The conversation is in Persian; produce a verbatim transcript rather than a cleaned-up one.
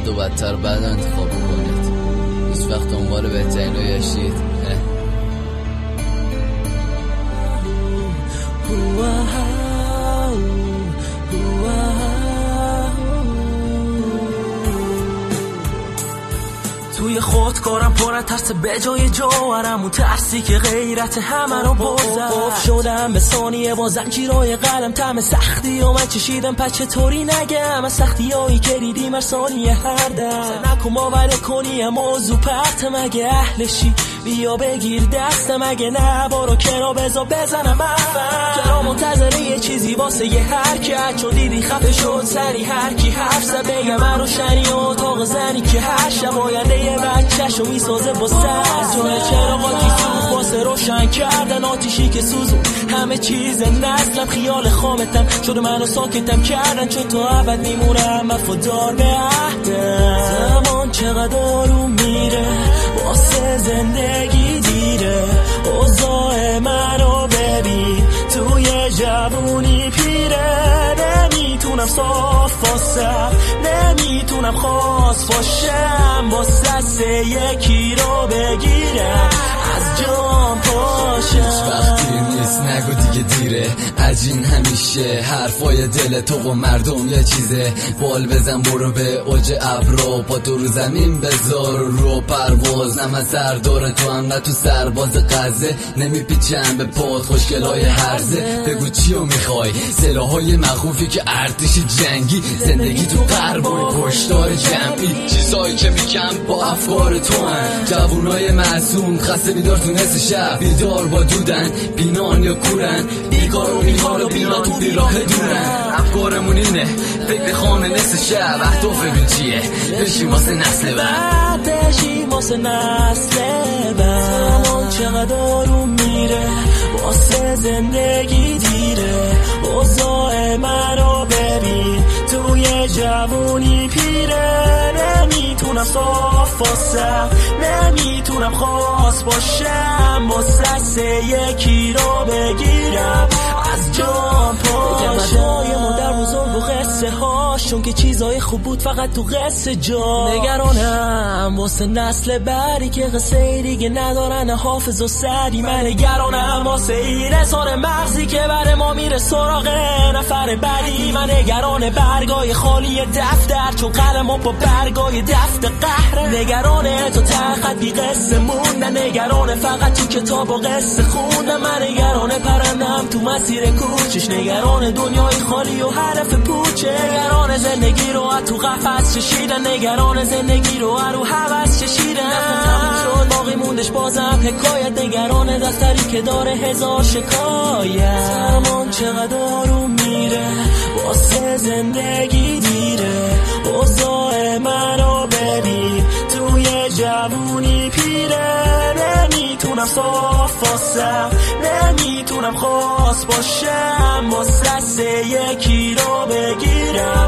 بد و بدتر بعد انتخاب کنید. هیچ وقت دنبال بهترین رو گشتید؟ توی خودکارم پر ترس به جای جوهرم، اون ترسی که غیرت همه رو بزد. قف شدم به ثانیه با زنجیرای قلم، طعم سختی و من چشیدم پس چطوری نگم از سختی هایی که دیدیم هر ثانیه هر دم. نکن باوره کنی موضوع پرت، مگه اهلشی بیا بگیر دستم، اگه نه بارو کنار بزا بزنم افم. چرا منتظره یه چیزی واسه یه حرکت، چون دیدی خفه شد سری هر کی حرف زد بگم من روشنی و اتاق زنی که هر شب آینده یه بچه‌شو میسازه با سر. جونه چراغاتی سوخت واسه روشن کردن آتیشی که سوزون همه چیز نسلم. خیال خامتم شده منو ساکتم کردن، چون تو ابد میمونم وفادار به عهدم. زمان چقدر آروم میره واسه زندگی دیره، اوضاع منو ببین توی جوونی پیره. نمیتونم صاف واسم، نمیتونم خاص باشم، با سس یکی رو بگیرم از جام پاشم. وقتی نیست نگو دیگه دیره، عجین همیشه حرفای دل تو و مردم یه چیزه. بال بزن برو به اوج ابرو، پا تو رو زمین بذار رو پرواز. نم از سردار تو هم نه تو سرباز غزه، نمیپیچم به پاد خوشگلای هرزه. بگو چیو میخوای سلاحای مخوفی که ارتش جنگی، زندگی تو قرب و کشتار جمعی. چیزایی که میگم با افکار تو هم، جوونای معصوم خسته بیدار تو نصف شب، بیدار با دودن بینان یا کورن، بیکار و بیکار و بینا تو بیراه دورن. افکارمون اینه فکر خانه نصف شب، اهداف ببین چیه بشیم واسه نسل بعد، بشیم واسه نسل بعد. زمان چقدر آروم میره واسه زندگی دیره، اوضاع منو ببین توی جوونی پیره. نمیتونم صاف واسم، نمیتونم خاص باشم، با سس یکی رو بگیرم از جام پاشم. در بزرگ و قصه هاش، چون که چیزای خوب بود فقط تو قصه جا. نگرانم واسه نسل بعدی که قصه دیگه ندارن حافظ و سعدی. من نگرانم واسه این رسان مغزی که بر ما میره سراغ نفر بعدی. من نگران برگای خالی دفتر، چون قلمو با برگای دفتر قهره. نگرانه تو تخت بی قصه موندن، نگرانه فقط تو کتاب و قصه خوندن. من نگرانه پرندم تو مسیر کوچش، نگران دنیای خالی و حرف پوچه. نگران زندگی رو از تو قفس چشیدن، نگران زندگی رو از رو هوس چشیدن. شد باقی موندش بازم حکایت، نگران دفتری که داره هزار شکایت. زمان چقدر آروم میره واسه زندگی دیره، اوضاع منو ببین توی جوونی پیره. نمیتونم صاف واسم، نمیتونم خاص باشم، با سس یکی رو بگیرم